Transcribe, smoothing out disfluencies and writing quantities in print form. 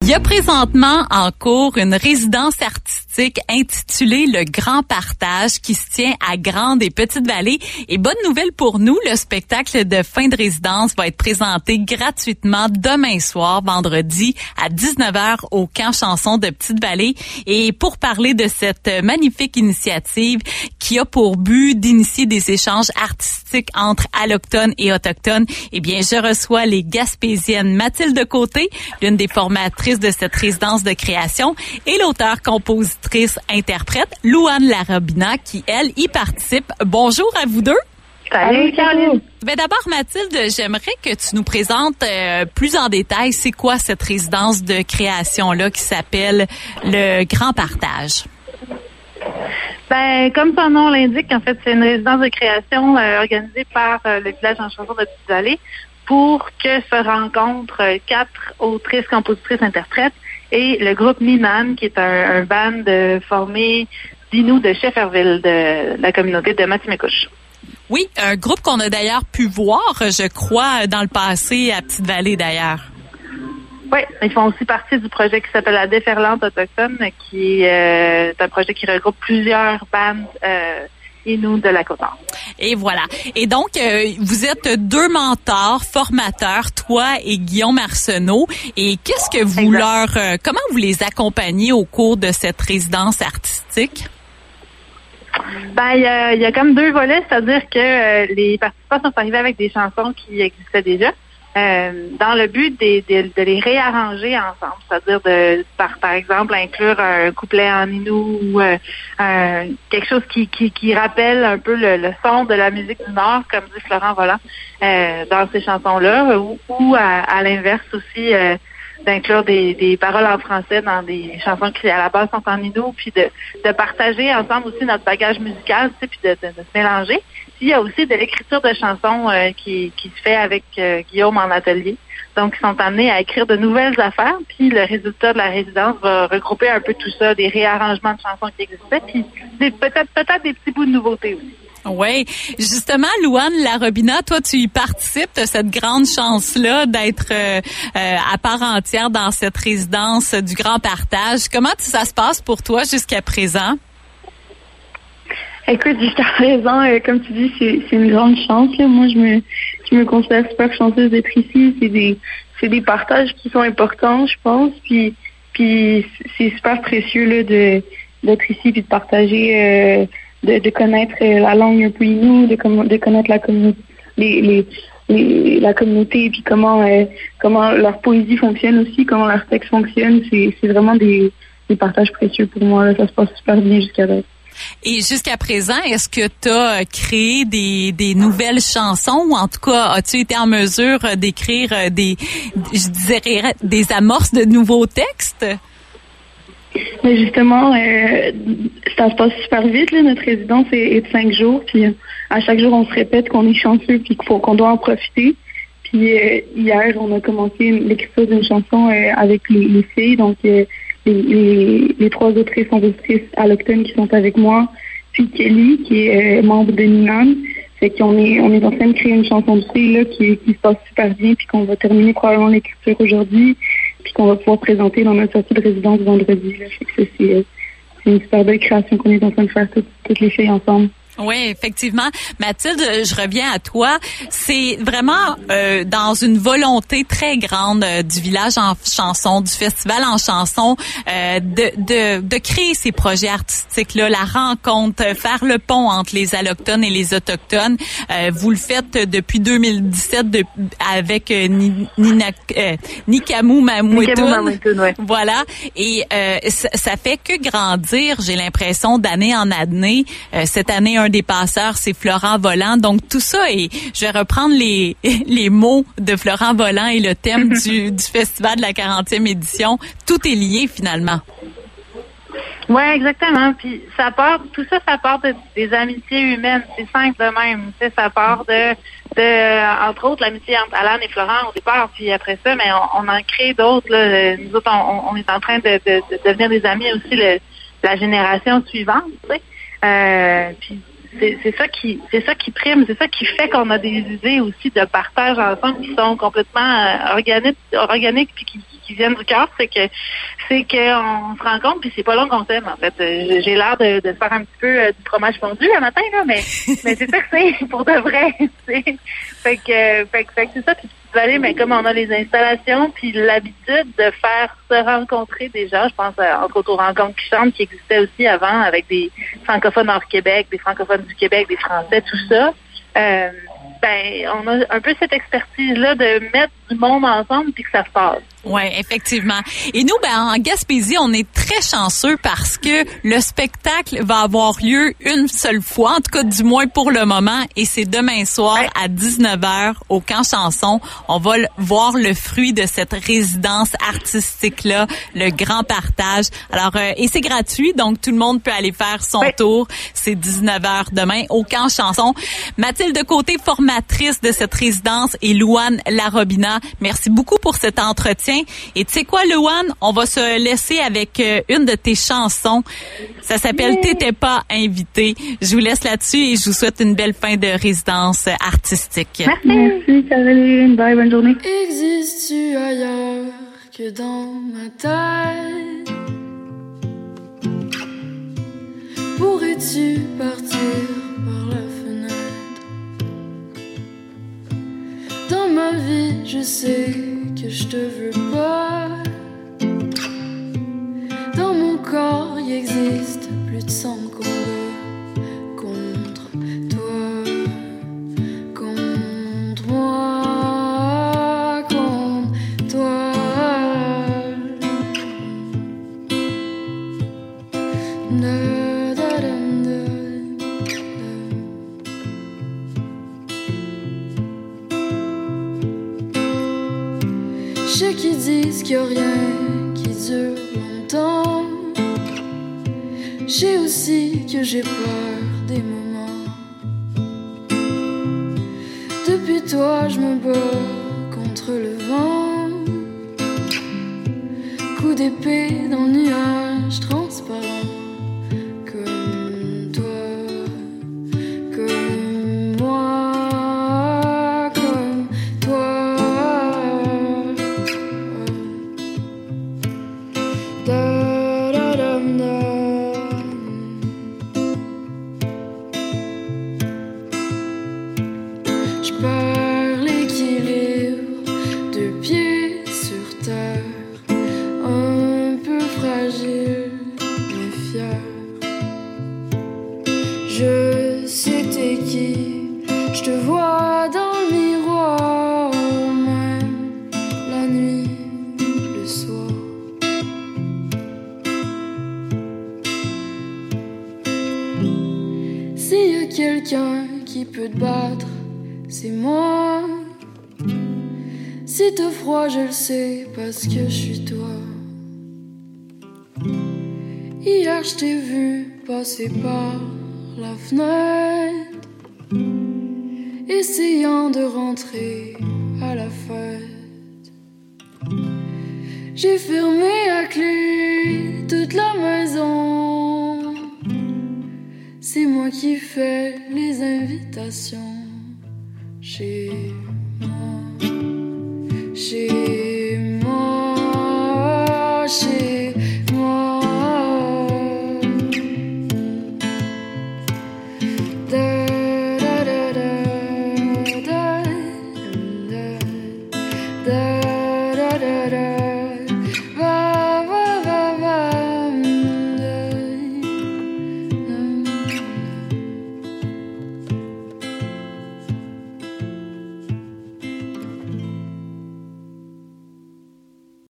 y a présentement en cours une résidence artistique intitulée Le Grand Partage qui se tient à Grande et Petite-Vallée. Et bonne nouvelle pour nous, le spectacle de fin de résidence va être présenté gratuitement demain soir, vendredi, à 19h au Camp Chanson de Petite-Vallée. Et pour parler de cette magnifique initiative qui a pour but d'initier des échanges artistiques entre allochtones et autochtones, eh bien, je reçois les Gaspésiennes Mathilde Côté, l'une des formatrices de cette résidence de création, et l'auteure-compositrice-interprète Louane Larobina, qui, elle, y participe. Bonjour à vous deux. Salut, Caroline. Ben d'abord, Mathilde, j'aimerais que tu nous présentes plus en détail c'est quoi cette résidence de création-là qui s'appelle Le Grand Partage. Ben, comme son nom l'indique, en fait, c'est une résidence de création organisée par le village en chanson de Petite-Vallée pour que se rencontrent 4 autrices, compositrices, interprètes et le groupe Miman, qui est un band formé d'Inuits de Shefferville, de la communauté de Matimekouche. Oui, un groupe qu'on a d'ailleurs pu voir, je crois, dans le passé à Petite-Vallée d'ailleurs. Oui, ils font aussi partie du projet qui s'appelle La Déferlante autochtone, qui est un projet qui regroupe plusieurs bandes Inuits de la Côte-Nord. Et voilà. Et donc, vous êtes 2 mentors, formateurs, toi et Guillaume Arsenault. Et qu'est-ce que vous comment vous les accompagnez au cours de cette résidence artistique? Ben, il y a comme 2 volets, c'est-à-dire que les participants sont arrivés avec des chansons qui existaient déjà, dans le but de les réarranger ensemble, c'est-à-dire par exemple inclure un couplet en Inou ou quelque chose qui rappelle un peu le son de la musique du Nord, comme dit Florent Volant, dans ces chansons-là, ou à l'inverse aussi d'inclure des paroles en français dans des chansons qui à la base sont en Inou, puis de partager ensemble aussi notre bagage musical, tu sais, puis de se mélanger. Puis il y a aussi de l'écriture de chansons qui se fait avec Guillaume en atelier. Donc, ils sont amenés à écrire de nouvelles affaires, puis le résultat de la résidence va regrouper un peu tout ça, des réarrangements de chansons qui existaient, puis peut-être des petits bouts de nouveautés aussi. Oui, justement, Louane Larobina, toi, tu y participes, tu as cette grande chance-là d'être à part entière dans cette résidence du Grand Partage. Comment ça se passe pour toi jusqu'à présent? Écoute, jusqu'à présent, comme tu dis, c'est une grande chance. Là. Moi, je me considère super chanceuse d'être ici. C'est des partages qui sont importants, je pense. Puis c'est super précieux là, d'être ici puis de partager. De connaître la langue un peu Inou, de connaître la communauté, la communauté et puis comment leur poésie fonctionne aussi, comment leur texte fonctionne. C'est vraiment des partages précieux pour moi. Là. Ça se passe super bien jusqu'à date. Et jusqu'à présent, est-ce que tu as créé des nouvelles chansons ou en tout cas, as-tu été en mesure d'écrire des amorces de nouveaux textes? Mais justement, ça se passe super vite. Là. Notre résidence est de 5 jours. Puis à chaque jour, on se répète qu'on est chanceux puis qu'on doit en profiter. Puis hier, on a commencé l'écriture d'une chanson avec les filles. Donc, les 3 autrices compositrices allochtones qui sont avec moi. Puis Kelly, qui est membre de Ninan. Fait qu'on est en train de créer une chanson de filles là, qui se passe super bien puis qu'on va terminer probablement l'écriture aujourd'hui. Puis qu'on va pouvoir présenter dans notre sortie de résidence vendredi. Là. C'est une super belle création qu'on est en train de faire toutes les filles ensemble. Oui, effectivement. Mathilde, je reviens à toi. C'est vraiment dans une volonté très grande du village en chanson, du festival en chanson, de créer ces projets artistiques-là, la rencontre, faire le pont entre les allochtones et les autochtones. Vous le faites depuis 2017 avec Nikamu Mamouetoun. Ouais. Voilà. Et ça fait que grandir, j'ai l'impression, d'année en année. Cette année, un des passeurs, c'est Florent Volant. Donc, tout ça, et je vais reprendre les mots de Florent Volant et le thème du festival de la 40e édition. Tout est lié, finalement. Oui, exactement. Puis, tout ça part des amitiés humaines. C'est simple de même. Tu sais, ça part de entre autres, l'amitié entre Alan et Florent au départ. Puis après ça, mais on en crée d'autres, là. Nous autres, on est en train de devenir des amis aussi, la génération suivante, tu sais. Puis, c'est ça qui prime, c'est ça qui fait qu'on a des idées aussi de partage ensemble qui sont complètement organiques puis qui qui viennent du cœur, c'est qu'on se rencontre puis c'est pas long qu'on s'aime, en fait. J'ai l'air de faire un petit peu du fromage fondu le matin, là, mais c'est ça que c'est pour de vrai. Fait que c'est ça. Puis Vallée, mais comme on a les installations puis l'habitude de faire se rencontrer des gens, je pense entre autres aux rencontres qui chantent qui existaient aussi avant avec des francophones hors Québec, des francophones du Québec, des Français, tout ça. On a un peu cette expertise-là de mettre du monde ensemble puis que ça se passe. Oui, effectivement. Et nous, en Gaspésie, on est très chanceux parce que le spectacle va avoir lieu une seule fois, en tout cas du moins pour le moment, et c'est demain soir à 19h au Camp Chanson. On va voir le fruit de cette résidence artistique-là, le grand partage. Alors, et c'est gratuit, donc tout le monde peut aller faire son tour. C'est 19h demain au Camp Chanson. Mathilde Côté, formatrice de cette résidence, et Louane Larobina, merci beaucoup pour cet entretien. Et tu sais quoi, Louane? On va se laisser avec une de tes chansons. Ça s'appelle T'étais pas invité. Je vous laisse là-dessus et je vous souhaite une belle fin de résidence artistique. Merci, Caroline. Bye, bonne journée. Existes-tu ailleurs que dans ma tête? Pourrais-tu partir par la fenêtre? Dans ma vie, je sais que je te veux pas. Dans mon corps, il existe plus de 100 combats contre toi, contre moi, contre toi. Da, da, da, da, da. Je sais qu'ils disent qu'il n'y a rien qui dure longtemps. Je sais aussi que j'ai peur des moments. Depuis toi, je me bats contre le vent. Coup d'épée dans le nuage transparent. Comme toi, comme moi, comme toi. Da, da, da, da. Je perds l'équilibre, deux pieds sur terre, un peu fragile mais fier. Je sais t'es qui, je te vois dans le miroir, même la nuit, le soir. S'il y a quelqu'un qui peut te battre, c'est moi. Si t'as froid, je le sais, parce que je suis toi. Hier, je t'ai vu passer par la fenêtre, essayant de rentrer à la fête. J'ai fermé à clé toute la maison. C'est moi qui fais les invitations. Chez moi, chez moi, chez